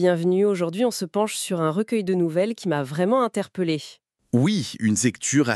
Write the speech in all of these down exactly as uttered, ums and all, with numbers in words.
bienvenue. Aujourd'hui, on se penche sur un recueil de nouvelles qui m'a vraiment interpellée. Oui, une lecture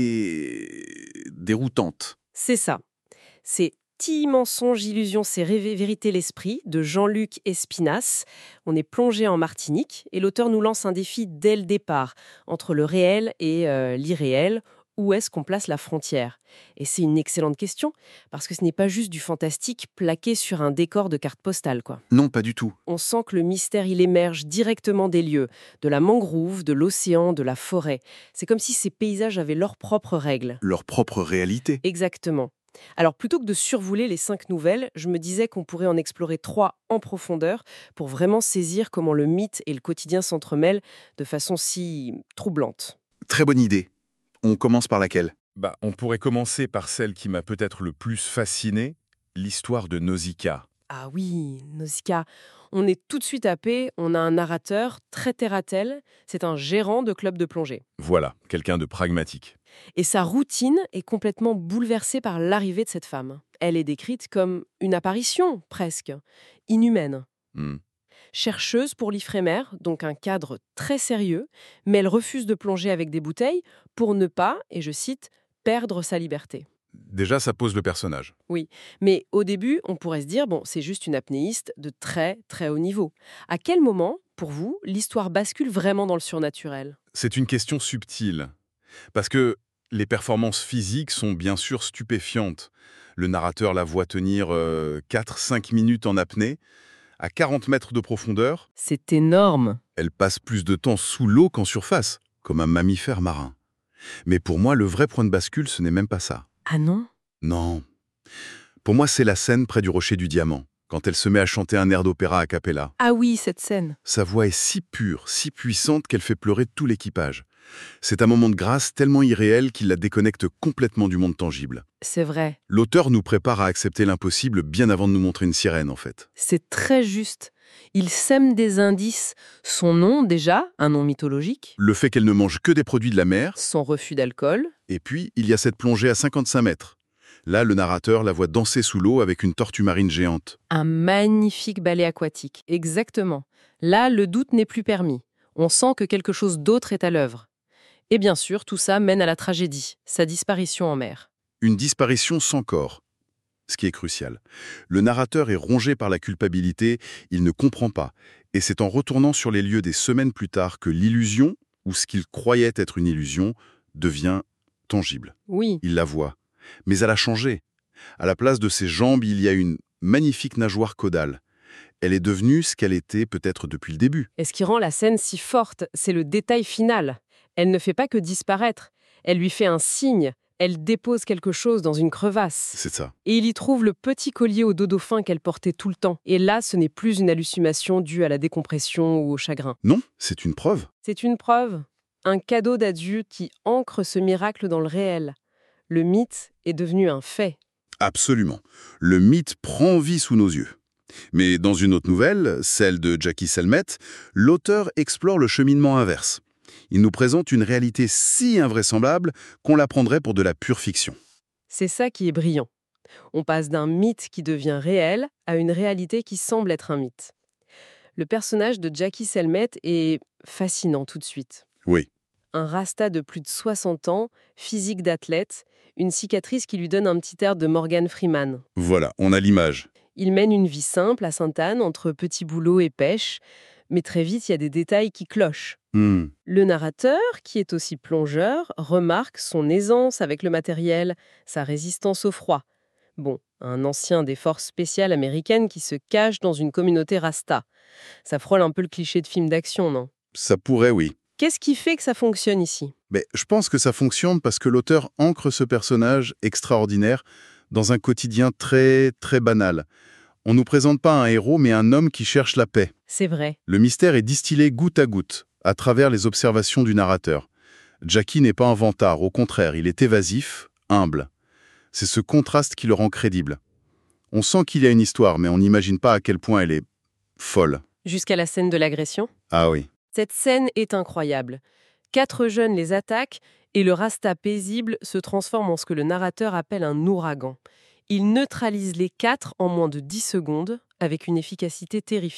assez déroutante. C'est ça. C'est Ti mensonge, illusion, c'est rêver, vérité, l'esprit de Jean-Luc Espinasse. On est plongé en Martinique et l'auteur nous lance un défi dès le départ entre le réel et euh, l'irréel. Où est-ce qu'on place la frontière? Et c'est une excellente question, parce que ce n'est pas juste du fantastique plaqué sur un décor de carte postale, quoi. Non, pas du tout. On sent que le mystère, il émerge directement des lieux, de la mangrove, de l'océan, de la forêt. C'est comme si ces paysages avaient leurs propres règles. Leur propre réalité. Exactement. Alors, plutôt que de survoler les cinq nouvelles, je me disais qu'on pourrait en explorer trois en profondeur pour vraiment saisir comment le mythe et le quotidien s'entremêlent de façon si troublante. Très bonne idée. On commence par laquelle? Bah, on pourrait commencer par celle qui m'a peut-être le plus fasciné, l'histoire de Nausicaa. Ah oui, Nausicaa. On est tout de suite happé, on a un narrateur très terre-à-terre, c'est un gérant de club de plongée. Voilà, quelqu'un de pragmatique. Et sa routine est complètement bouleversée par l'arrivée de cette femme. Elle est décrite comme une apparition, presque, inhumaine. Hmm. Chercheuse pour l'Ifremer, donc un cadre très sérieux, mais elle refuse de plonger avec des bouteilles pour ne pas, et je cite, perdre sa liberté. Déjà, ça pose le personnage. Oui, mais au début, on pourrait se dire, bon, c'est juste une apnéiste de très, très haut niveau. À quel moment, pour vous, l'histoire bascule vraiment dans le surnaturel? C'est une question subtile. Parce que les performances physiques sont bien sûr stupéfiantes. Le narrateur la voit tenir euh, quatre à cinq minutes en apnée, à quarante mètres de profondeur. C'est énorme. Elle passe plus de temps sous l'eau qu'en surface, comme un mammifère marin. Mais pour moi, le vrai point de bascule, ce n'est même pas ça. Ah non? Non. Pour moi, c'est la scène près du Rocher du Diamant, quand elle se met à chanter un air d'opéra a cappella. Ah oui, cette scène. Sa voix est si pure, si puissante qu'elle fait pleurer tout l'équipage. C'est un moment de grâce tellement irréel qu'il la déconnecte complètement du monde tangible. C'est vrai. L'auteur nous prépare à accepter l'impossible bien avant de nous montrer une sirène, en fait. C'est très juste. Il sème des indices. Son nom, déjà, un nom mythologique. Le fait qu'elle ne mange que des produits de la mer, Son refus d'alcool. et puis il y a cette plongée à cinquante-cinq mètres. Là, le narrateur la voit danser sous l'eau avec une tortue marine géante. Un magnifique ballet aquatique. Exactement. Là, le doute n'est plus permis. On sent que quelque chose d'autre est à l'œuvre. Et bien sûr, tout ça mène à la tragédie, sa disparition en mer. Une disparition sans corps. Ce qui est crucial. Le narrateur est rongé par la culpabilité, il ne comprend pas. Et c'est en retournant sur les lieux des semaines plus tard que l'illusion, ou ce qu'il croyait être une illusion, devient tangible. Oui, Il la voit. Mais elle a changé. À la place de ses jambes, il y a une magnifique nageoire caudale. Elle est devenue ce qu'elle était peut-être depuis le début. et ce qui rend la scène si forte, c'est le détail final. Elle ne fait pas que disparaître. Elle lui fait un signe. Elle dépose quelque chose dans une crevasse. C'est ça. Et il y trouve le petit collier au dos dauphin qu'elle portait tout le temps. Et là, ce n'est plus une hallucination due à la décompression ou au chagrin. Non, c'est une preuve. C'est une preuve, un cadeau d'adieu qui ancre ce miracle dans le réel. Le mythe est devenu un fait. Absolument. Le mythe prend vie sous nos yeux. Mais dans une autre nouvelle, celle de Jackie Selmet, l'auteur explore le cheminement inverse. Il nous présente une réalité si invraisemblable qu'on la prendrait pour de la pure fiction. C'est ça qui est brillant. On passe d'un mythe qui devient réel à une réalité qui semble être un mythe. Le personnage de Jackie Selmet est fascinant tout de suite. Oui, Un rasta de plus de soixante ans, physique d'athlète, une cicatrice qui lui donne un petit air de Morgan Freeman. voilà, on a l'image. Il mène une vie simple à Sainte-Anne, entre petits boulots et pêche, mais très vite, il y a des détails qui clochent. Hmm, Le narrateur, qui est aussi plongeur, remarque son aisance avec le matériel, sa résistance au froid. Bon, un ancien des forces spéciales américaines qui se cache dans une communauté rasta. Ça frôle un peu le cliché de film d'action, non? ça pourrait, oui. Qu'est-ce qui fait que ça fonctionne ici? Mais je pense que ça fonctionne parce que l'auteur ancre ce personnage extraordinaire dans un quotidien très, très banal. On ne nous présente pas un héros, mais un homme qui cherche la paix. C'est vrai. Le mystère est distillé goutte à goutte, à travers les observations du narrateur. Jackie n'est pas un vantard, au contraire, il est évasif, humble. C'est ce contraste qui le rend crédible. On sent qu'il y a une histoire, mais on n'imagine pas à quel point elle est folle. Jusqu'à la scène de l'agression? Ah oui. Cette scène est incroyable. Quatre jeunes les attaquent et le rasta paisible se transforme en ce que le narrateur appelle un ouragan. Il neutralise les quatre en moins de dix secondes avec une efficacité terrifiante.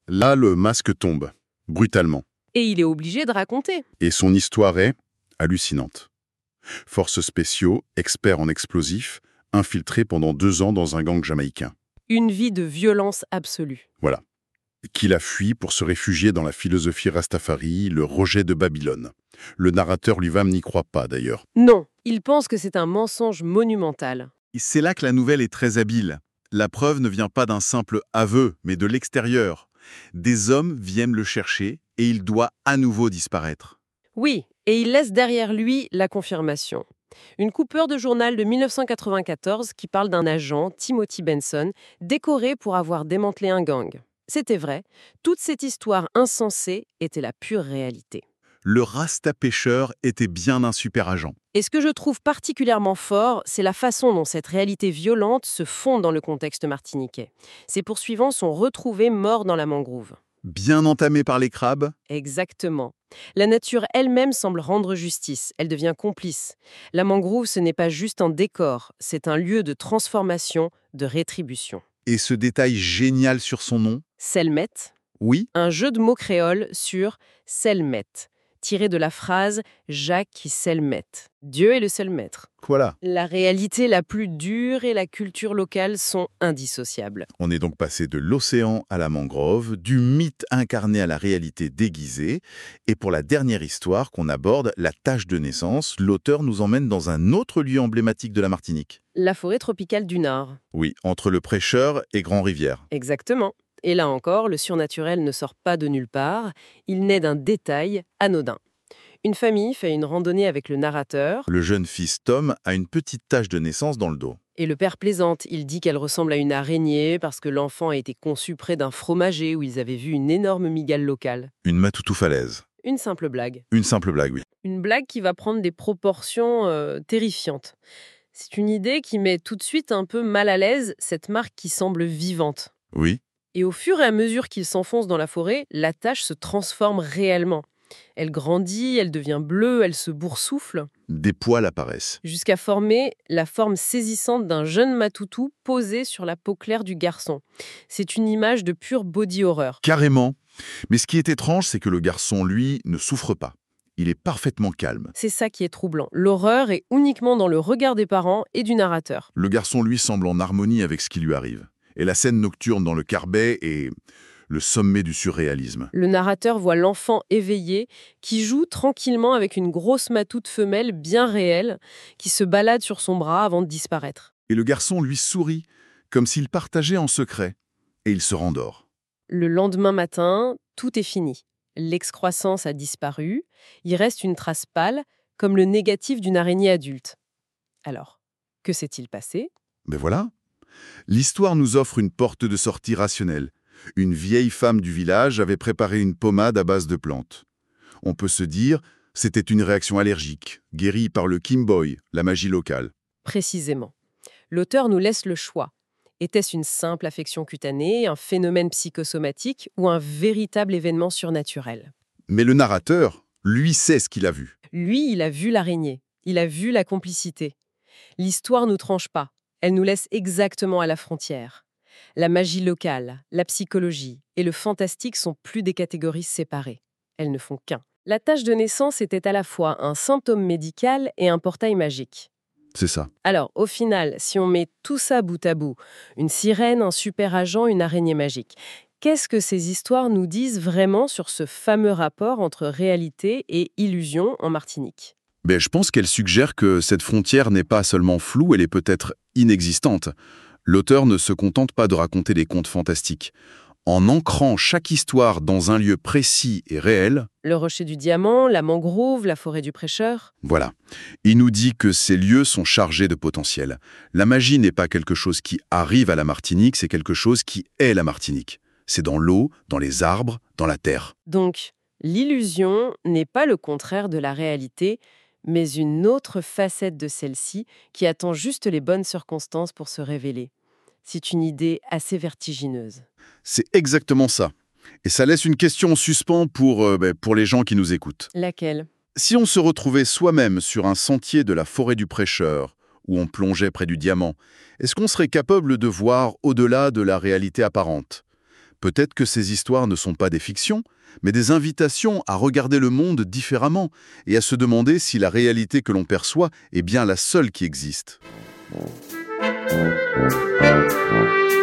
Là, le masque tombe, brutalement. Et il est obligé de raconter. Et son histoire est hallucinante. Forces spéciaux, expert en explosifs, infiltré pendant deux ans dans un gang jamaïcain. Une vie de violence absolue. Voilà. Qu'il a fui pour se réfugier dans la philosophie Rastafari, le rejet de Babylone. Le narrateur lui-même n'y croit pas, d'ailleurs. Non, il pense que c'est un mensonge monumental. Et c'est là que la nouvelle est très habile. La preuve ne vient pas d'un simple aveu, mais de l'extérieur. Des hommes viennent le chercher et il doit à nouveau disparaître. Oui, et il laisse derrière lui la confirmation. Une coupure de journal de mille neuf cent quatre-vingt-quatorze qui parle d'un agent, Timothy Benson, décoré pour avoir démantelé un gang. C'était vrai, toute cette histoire insensée était la pure réalité. Le Rasta pêcheur était bien un super agent. Et ce que je trouve particulièrement fort, c'est la façon dont cette réalité violente se fond dans le contexte martiniquais. Ses poursuivants sont retrouvés morts dans la mangrove. Bien entamé par les crabes, Exactement. La nature elle-même semble rendre justice, elle devient complice. La mangrove, ce n'est pas juste un décor, c'est un lieu de transformation, de rétribution. et ce détail génial sur son nom, Selmet, oui, un jeu de mots créole sur Selmet, tiré de la phrase « Jacques qui selmet ». Dieu est le seul maître. voilà. La réalité la plus dure et la culture locale sont indissociables. On est donc passé de l'océan à la mangrove, du mythe incarné à la réalité déguisée. Et pour la dernière histoire qu'on aborde, la tâche de naissance, l'auteur nous emmène dans un autre lieu emblématique de la Martinique. La forêt tropicale du Nord. Oui, entre le Prêcheur et Grand-Rivière. Exactement. Et là encore, le surnaturel ne sort pas de nulle part, il naît d'un détail anodin. Une famille fait une randonnée avec le narrateur, Le jeune fils Tom a une petite tache de naissance dans le dos. et le père plaisante. Il dit qu'elle ressemble à une araignée parce que l'enfant a été conçu près d'un fromager où ils avaient vu une énorme migale locale. Une matoutou falaise. Une simple blague. Une simple blague, oui. Une blague qui va prendre des proportions euh, terrifiantes. C'est une idée qui met tout de suite un peu mal à l'aise cette marque qui semble vivante. Oui, Et au fur et à mesure qu'il s'enfonce dans la forêt, la tache se transforme réellement. Elle grandit, elle devient bleue, elle se boursoufle, des poils apparaissent. jusqu'à former la forme saisissante d'un jeune matoutou posé sur la peau claire du garçon. C'est une image de pure body horror. Carrément. Mais ce qui est étrange, c'est que le garçon, lui, ne souffre pas. Il est parfaitement calme. C'est ça qui est troublant. L'horreur est uniquement dans le regard des parents et du narrateur. Le garçon, lui, semble en harmonie avec ce qui lui arrive. Et la scène nocturne dans le Carbet est le sommet du surréalisme. Le narrateur voit l'enfant éveillé qui joue tranquillement avec une grosse matoute femelle bien réelle qui se balade sur son bras avant de disparaître. Et le garçon lui sourit, comme s'il partageait en secret. Et il se rendort. Le lendemain matin, tout est fini. L'excroissance a disparu, il reste une trace pâle, comme le négatif d'une araignée adulte. Alors, que s'est-il passé ? Mais voilà. L'histoire nous offre une porte de sortie rationnelle. Une vieille femme du village avait préparé une pommade à base de plantes. On peut se dire, c'était une réaction allergique, guérie par le Kimboy, la magie locale. Précisément. L'auteur nous laisse le choix. Était-ce une simple affection cutanée, un phénomène psychosomatique ou un véritable événement surnaturel ? Mais le narrateur, lui, sait ce qu'il a vu. Lui, il a vu l'araignée, il a vu la complicité. L'histoire nous tranche pas, elle nous laisse exactement à la frontière. La magie locale, la psychologie et le fantastique sont plus des catégories séparées. Elles ne font qu'un. La tâche de naissance était à la fois un symptôme médical et un portail magique. C'est ça. Alors, au final, si on met tout ça bout à bout, une sirène, un super agent, une araignée magique, qu'est-ce que ces histoires nous disent vraiment sur ce fameux rapport entre réalité et illusion en Martinique ? Ben, je pense qu'elle suggère que cette frontière n'est pas seulement floue, elle est peut-être inexistante. L'auteur ne se contente pas de raconter des contes fantastiques. En ancrant chaque histoire dans un lieu précis et réel, Le rocher du diamant, la mangrove, la forêt du prêcheur. voilà, il nous dit que ces lieux sont chargés de potentiel. La magie n'est pas quelque chose qui arrive à la Martinique, c'est quelque chose qui est la Martinique. C'est dans l'eau, dans les arbres, dans la terre. Donc, l'illusion n'est pas le contraire de la réalité, mais une autre facette de celle-ci qui attend juste les bonnes circonstances pour se révéler. C'est une idée assez vertigineuse. C'est exactement ça. Et ça laisse une question en suspens pour, euh, ben, pour les gens qui nous écoutent. Laquelle ? Si on se retrouvait soi-même sur un sentier de la forêt du prêcheur, où on plongeait près du diamant, est-ce qu'on serait capable de voir au-delà de la réalité apparente ? Peut-être que ces histoires ne sont pas des fictions, mais des invitations à regarder le monde différemment et à se demander si la réalité que l'on perçoit est bien la seule qui existe.